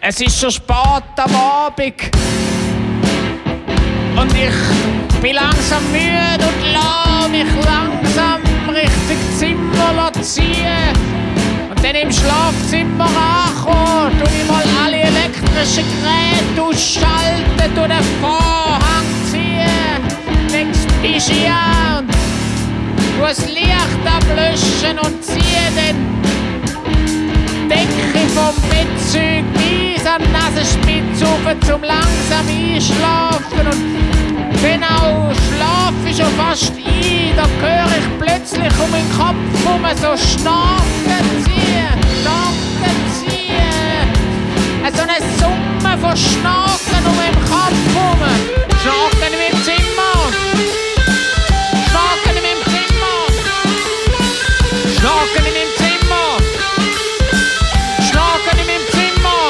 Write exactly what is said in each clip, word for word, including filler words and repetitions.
Es ist schon spät am Abend und ich bin langsam müde und lasse mich langsam Richtung Zimmer ziehen. Und dann im Schlafzimmer ankommen, tue ich mal alle elektrischen Geräte ausschalten, tue den Vorhang ziehen, leg's Pischi an, tue das Licht ablöschen und ziehe dann Decke vom Bettzeug bis an die Nasenspitze rauf, zum langsam einschlafen. Und genau, schlafe ich schon fast ein, da höre ich plötzlich um den Kopf herum so Schnaken ziehen, Schnaken ziehen. So eine Summe von Schnaken um den Kopf herum. Schnaken in meinem Zimmer. Schnaken in meinem Zimmer. Schnaken in meinem Zimmer. Schnaken in meinem Zimmer.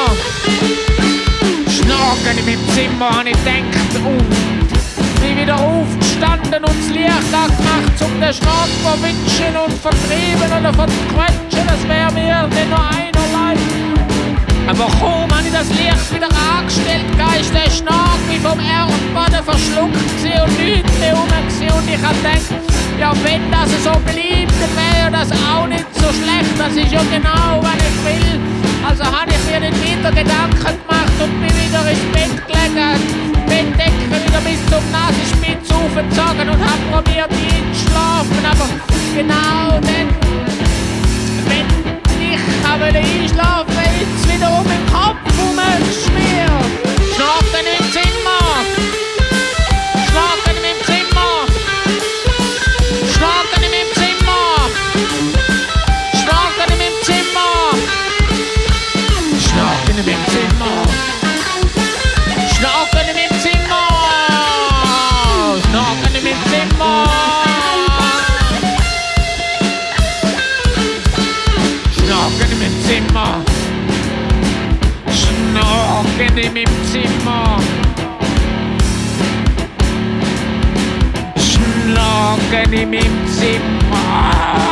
Schnaken in meinem Zimmer, habe ich gedacht, uh. Bin wieder aufgestanden und das Licht angemacht, um den Schnack zu verwischen und vertrieben oder verquetschen, das wäre mir denn nur einerlei. Aber kaum habe ich das Licht wieder angestellt, ist der Schnack wie vom Erdboden verschluckt und nichts mehr rum. Und ich habe gedacht, ja, wenn das so bleibt, dann wäre das auch nicht so schlecht. Das ist ja genau, was ich will. Also habe ich mir nicht wieder Gedanken gemacht und bin wieder ins Bett gelegen, Bettdecke wieder bis zum Nasenspitze aufgezogen und habe probiert einzuschlafen. Aber genau dann, wenn ich einschlafen wollte, ist es wieder um den Kopf rumgeschmiert. Schnaken im Zimmer. Schnaken im Zimmer. Schnaken im Zimmer. Schnaken im Zimmer. Schnaken im Zimmer. Schnaken im Zimmer. Schnaken im Zimmer. Schnaken im Zimmer. Schnaken im Zimmer. Schnaken im Zimmer.